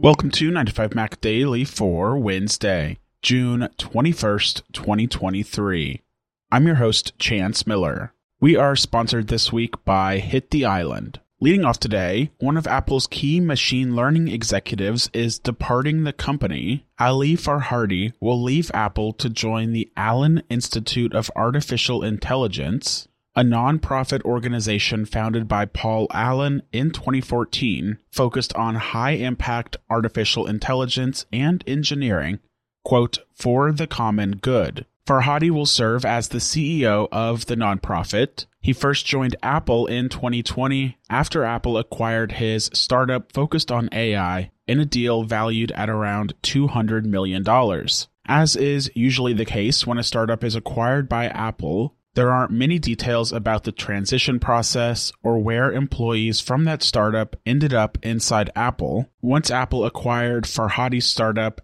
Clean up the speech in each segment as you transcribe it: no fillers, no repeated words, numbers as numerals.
Welcome to 95Mac Daily for Wednesday, June 21st, 2023. I'm your host, Chance Miller. We are sponsored this week by Hit the Island. Leading off today, one of Apple's key machine learning executives is departing the company. Ali Farhadi will leave Apple to join the Allen Institute of Artificial Intelligence, a non-profit organization founded by Paul Allen in 2014, focused on high-impact artificial intelligence and engineering, quote, for the common good. Farhadi will serve as the CEO of the nonprofit. He first joined Apple in 2020 after Apple acquired his startup focused on AI in a deal valued at around $200 million. As is usually the case when a startup is acquired by Apple, there aren't many details about the transition process or where employees from that startup ended up inside Apple. Once Apple acquired Farhadi's startup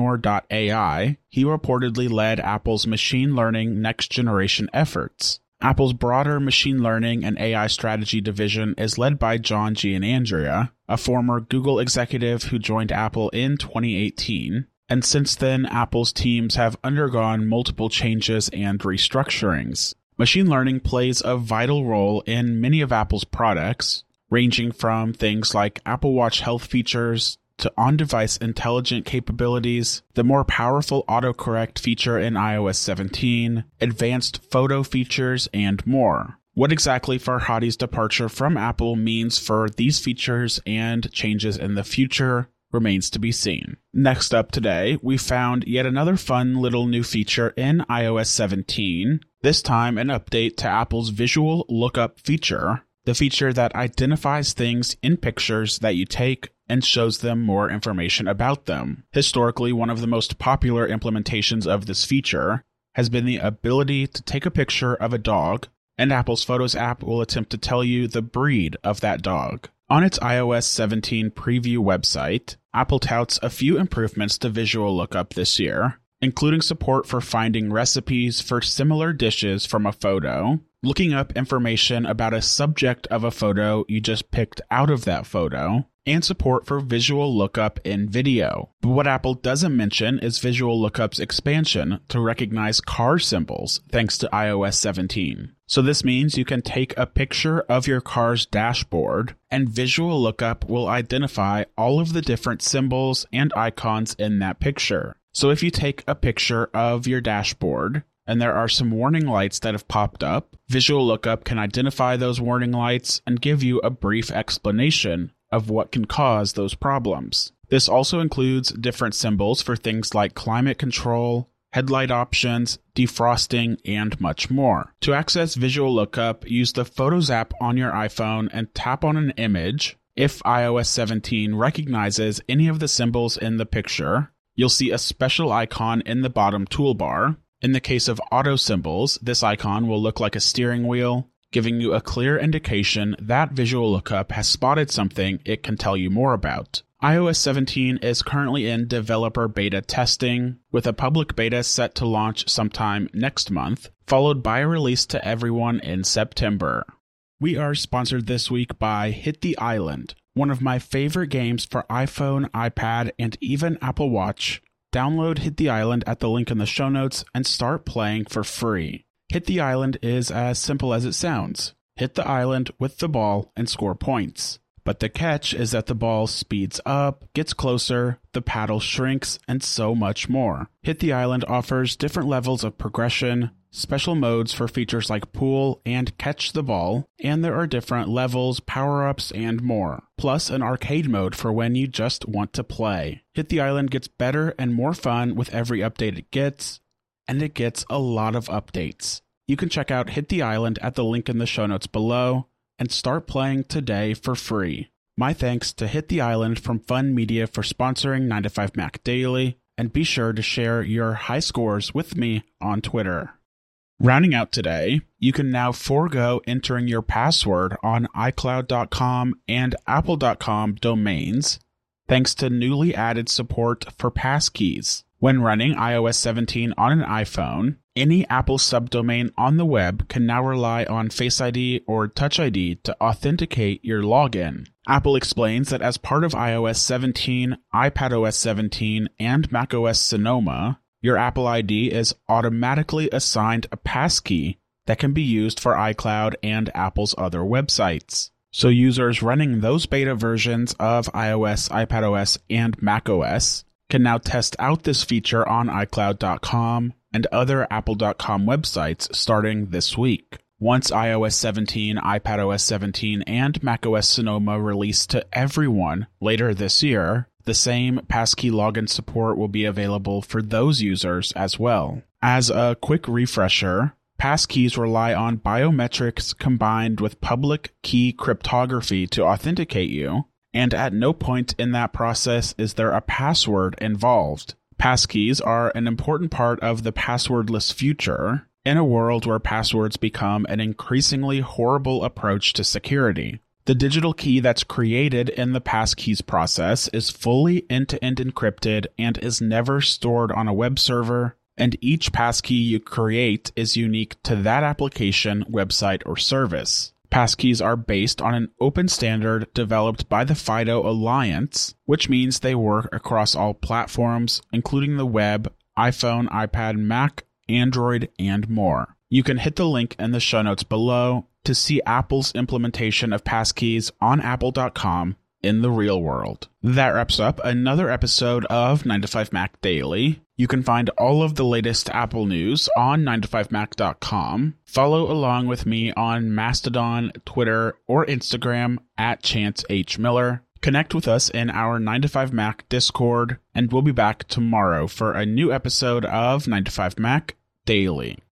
Xnor.ai, he reportedly led Apple's machine learning next-generation efforts. Apple's broader machine learning and AI strategy division is led by John Giannandrea, a former Google executive who joined Apple in 2018. And since then, Apple's teams have undergone multiple changes and restructurings. Machine learning plays a vital role in many of Apple's products, ranging from things like Apple Watch health features to on-device intelligent capabilities, the more powerful autocorrect feature in iOS 17, advanced photo features, and more. What exactly Farhadi's departure from Apple means for these features and changes in the future remains to be seen. Next up today, we found yet another fun little new feature in iOS 17, this time an update to Apple's Visual Lookup feature, the feature that identifies things in pictures that you take and shows them more information about them. Historically, one of the most popular implementations of this feature has been the ability to take a picture of a dog, and Apple's Photos app will attempt to tell you the breed of that dog. On its iOS 17 preview website, Apple touts a few improvements to Visual Lookup this year, including support for finding recipes for similar dishes from a photo, looking up information about a subject of a photo you just picked out of that photo, and support for Visual Lookup in video. But what Apple doesn't mention is Visual Lookup's expansion to recognize car symbols thanks to iOS 17. So this means you can take a picture of your car's dashboard, and Visual Lookup will identify all of the different symbols and icons in that picture. So if you take a picture of your dashboard, and there are some warning lights that have popped up, Visual Lookup can identify those warning lights and give you a brief explanation of what can cause those problems. This also includes different symbols for things like climate control, headlight options, defrosting, and much more. To access Visual Lookup, use the Photos app on your iPhone and tap on an image. If iOS 17 recognizes any of the symbols in the picture, you'll see a special icon in the bottom toolbar. In the case of auto symbols, this icon will look like a steering wheel, giving you a clear indication that Visual Lookup has spotted something it can tell you more about. iOS 17 is currently in developer beta testing, with a public beta set to launch sometime next month, followed by a release to everyone in September. We are sponsored this week by Hit the Island, one of my favorite games for iPhone, iPad, and even Apple Watch. Download Hit the Island at the link in the show notes and start playing for free. Hit the Island is as simple as it sounds. Hit the island with the ball and score points. But the catch is that the ball speeds up, gets closer, the paddle shrinks, and so much more. Hit the Island offers different levels of progression, special modes for features like pool and catch the ball, and there are different levels, power-ups, and more. Plus an arcade mode for when you just want to play. Hit the Island gets better and more fun with every update it gets, and it gets a lot of updates. You can check out Hit the Island at the link in the show notes below, and start playing today for free. My thanks to Hit the Island from Fun Media for sponsoring 95Mac Daily, and be sure to share your high scores with me on Twitter. Rounding out today, you can now forego entering your password on iCloud.com and Apple.com domains, thanks to newly added support for passkeys. When running iOS 17 on an iPhone, any Apple subdomain on the web can now rely on Face ID or Touch ID to authenticate your login. Apple explains that as part of iOS 17, iPadOS 17, and macOS Sonoma, your Apple ID is automatically assigned a passkey that can be used for iCloud and Apple's other websites. So users running those beta versions of iOS, iPadOS, and macOS can now test out this feature on iCloud.com and other Apple.com websites starting this week. Once iOS 17, iPadOS 17, and macOS Sonoma release to everyone later this year, the same passkey login support will be available for those users as well. As a quick refresher, passkeys rely on biometrics combined with public key cryptography to authenticate you, and at no point in that process is there a password involved. Passkeys are an important part of the passwordless future, in a world where passwords become an increasingly horrible approach to security. The digital key that's created in the passkeys process is fully end-to-end encrypted and is never stored on a web server, and each passkey you create is unique to that application, website, or service. Passkeys are based on an open standard developed by the FIDO Alliance, which means they work across all platforms, including the web, iPhone, iPad, Mac, Android, and more. You can hit the link in the show notes below to see Apple's implementation of passkeys on Apple.com in the real world. That wraps up another episode of 9to5Mac Daily. You can find all of the latest Apple news on 9to5Mac.com. Follow along with me on Mastodon, Twitter, or Instagram at Chance H. Miller. Connect with us in our 9to5Mac Discord, and we'll be back tomorrow for a new episode of 9to5Mac Daily.